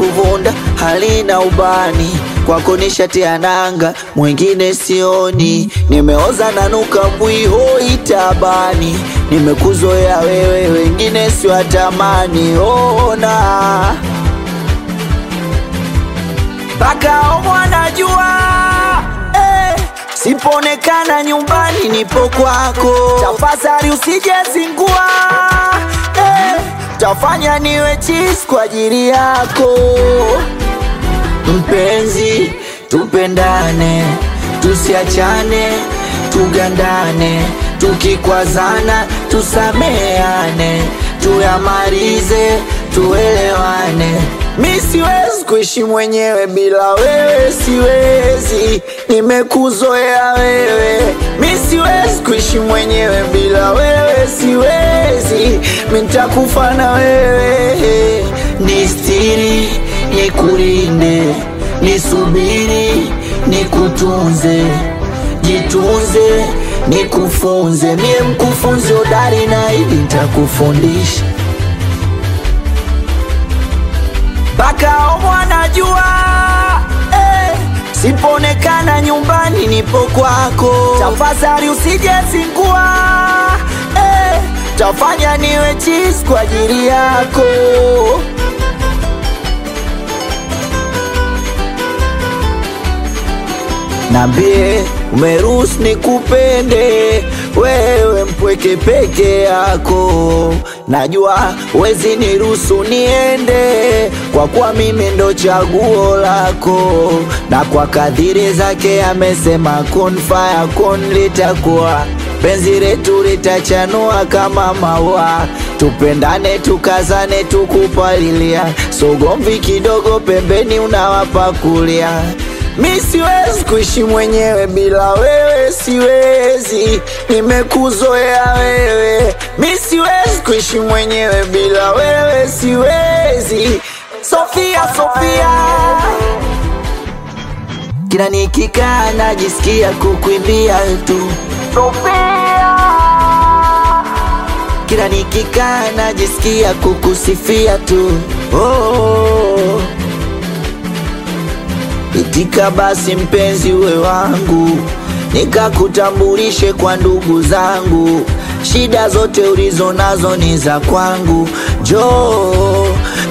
kuvunda halina ubani, kwako nishatia nanga, mwingine sioni. Nimeoza nanuka mwiho itabani, nimekuzoea wewe, wengine siwatamani. Ona mpaka mwanajua siponekana nyumbani nipo kwako. Tafadhali usijezingua, tafanya niwe cheese kwa ajili yako. Mpenzi tupendane, tusiachane, tugandane, tukikwazana tusameane, tuyamalize, tuelewane. Mi siwezi kuishi mwenyewe bila wewe, siwezi, nimekuzoea wewe. Mi siwezi kuishi mwenyewe bila wewe, siwezi, nitakufa na wewe. Nistiri, nikulinde, nisubiri, nikutunze, jitunze, nikufunze. Mie mkufunzi hodari na hivi nitakufundisha mpaka mwanajua siponekana nyumbani nipo kwako. Tafadhali usijezingua, tafanya niwe cheese kwa ajili yako. Nambie umeruhusu nikupende wewe, mpweke peke yako. Najua wezi niruhusu niende, kwa kuwa mimi ndo chaguo lako. Na kwa kadiri zake amesema kun faya kun, litakuwa penzi letu litachanua kama maua. Tupendane, tukazane, tukupalilia, sogomvi kidogo pembeni unawapakulia. Mi siwezi kuishi mwenyewe bila wewe, siwezi, nimekuzoea wewe. Mi siwezi kuishi mwenyewe bila wewe, siwezi. Sofia, Sofia, kila nikikaa najisikia kukuimbia tu. Sofia, kila nikikaa najisikia kukusifia tu. Oh, itika basi mpenzi uwe wangu, nikakutambulishe kwa ndugu zangu. Shida zote ulizo nazo ni za kwangu. Njoo,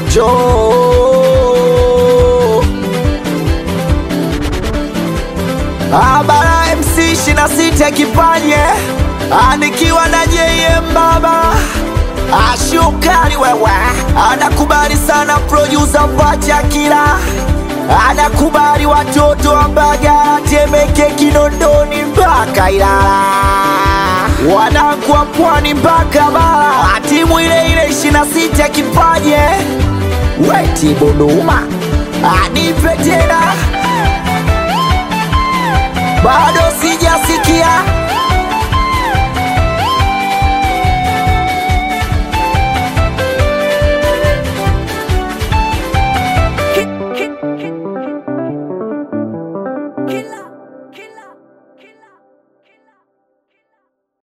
njoo. Bara MC 26 Kipanye, nikiwa na JM baba. Ashukari wewe, anakubali sana producer Pacha Kila, anakubali watoto wa Mbagala, Temeke, Kinondoni mpaka Ilala, wanangu wa Pwani mpaka Bara. Timu ile ile 26 Kipaje, weti Boduma, anipe tena, bado sijasikia.